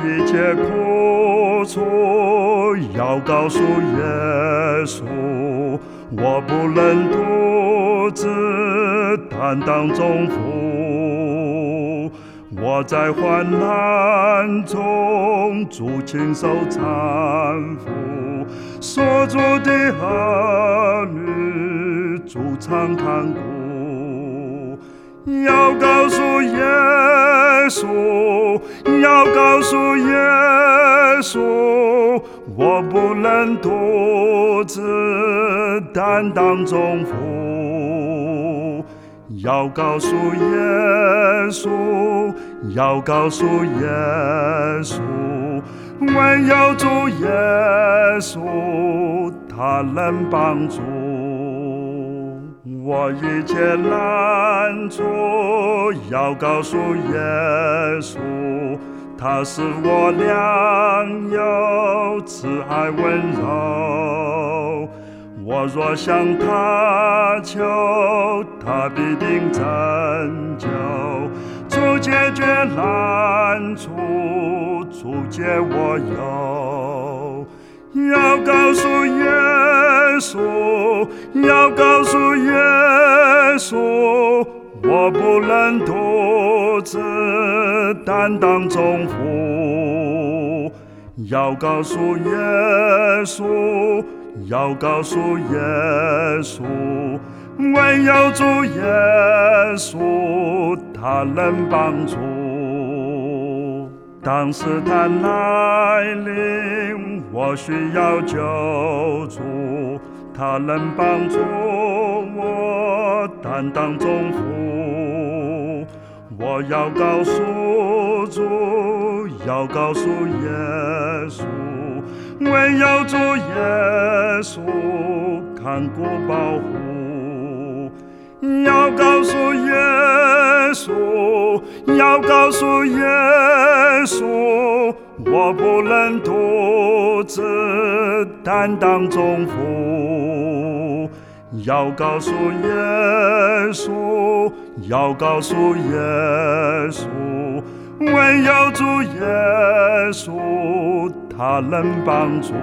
一切苦楚要告诉耶稣，我不能独自担当重负。我在患难中，主亲手搀扶，所主的儿女，主常看顾。要告诉耶稣，要告诉耶稣，我不能独自担当重负。要告诉耶稣，要告诉耶稣，唯有主耶稣，他能帮助。我一切难处要告诉耶稣，他是我良友，慈爱温柔。我若向他求，他必定拯救。主解决难处，主解我忧。要告诉耶稣，要告诉耶稣，我不能独自担当重负。要告诉耶稣，要告诉耶稣，唯有主耶稣，他能帮助。当试探来临，我需要救主，他能帮助我担当重负。我要告诉主，要告诉耶稣，唯有主耶稣看顾保护。要告诉耶稣，要告诉耶稣，我不能独自担当重负。要告诉耶稣，要告诉耶稣，唯有主耶稣，他能帮助。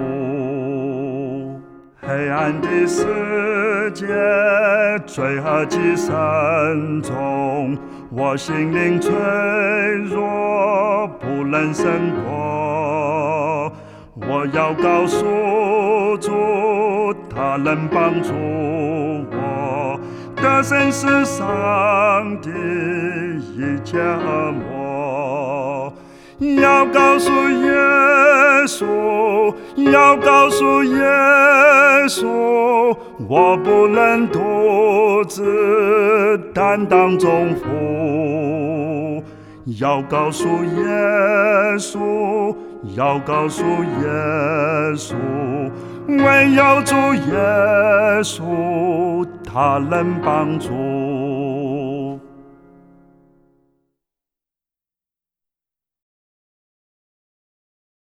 黑暗的世界，罪恶极深重，我心灵脆弱，不能胜过。我要告诉主，他能帮助我，得胜世上的一切恶魔。要告诉耶稣，要告诉耶稣，我不能独自担当重负。要告诉耶稣，要告诉耶稣，唯有主耶稣，他能帮助。